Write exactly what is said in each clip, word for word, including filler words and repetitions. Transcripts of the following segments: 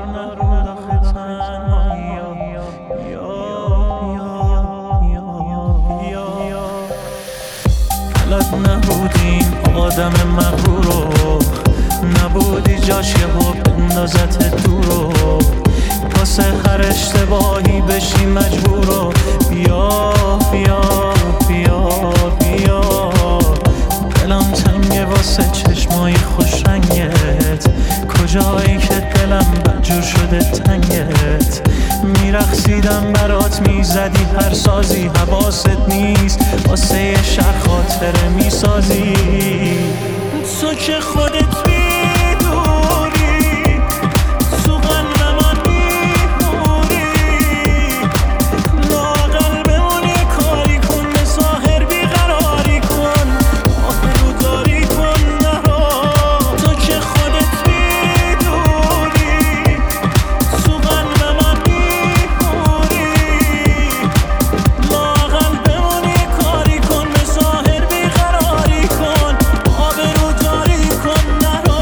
نرود آخه تنهایی یا یا بلد نبودیم آدم مغرورو، نبودی جاش یهو بندازت دورو، واسه هر اشتباهی بشی مجبورو. بیا بیا بیا بیا دلم تنگه واسه چشمای خوش رنگت، کجایی که دلم بدجور شده تنگت. میرقصیدم برات میزدی هر سازی، حواست نیست واسه یه شهر خاطره میسازی. تو که خودت میدونی تو قلب من میمونی، لااقل بمونی کاری کن به ظاهر بیقراری کن، آبروداری کن نرو. تو که خودت میدونی تو قلب من میمونی، لااقل بمونی کاری کن به ظاهر بیقراری کن، آبروداری کن نرو.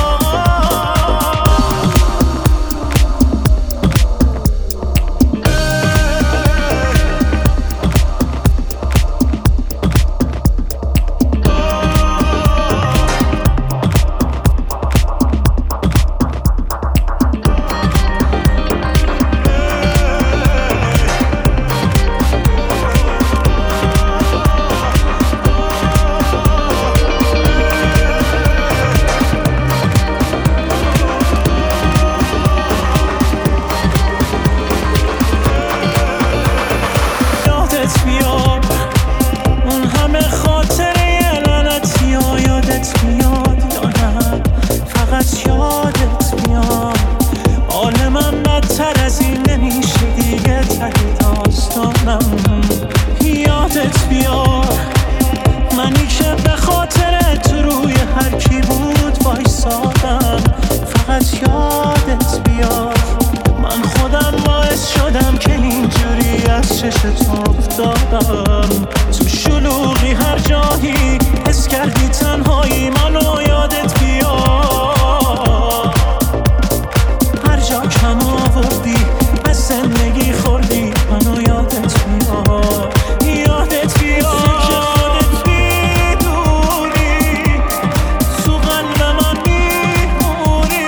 یادت بیاد اون همه خاطره لعنتی ها، یادت میاد یا نه فقط یادت میاد. حال من بدتر از این نمیشه دیگه، ته داستانم. یادت بیاد منی که به خاطرت روی هر کی بود وایسادم، فقط یادت بیاد من خودم باعث شدم که اینجوری از چشت افتادم. تو شلوغی هر جایی حس کردی تنهایی منو، یادت بیاد هر جا کم آوردی از زندگی خوردی منو، یادت بیاد یادت بیاد که خودت میدونی تو قلب من میمونی،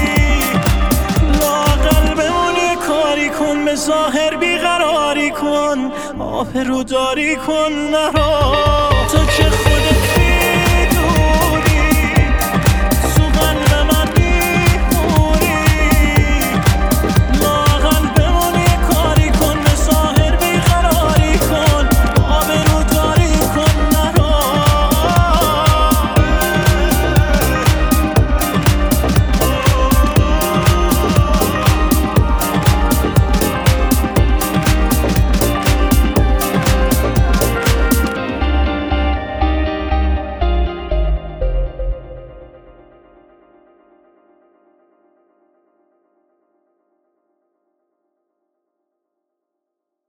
لااقل بمونی کاری کن به ظاهر بیقراری کن، آبروداری کن نرو.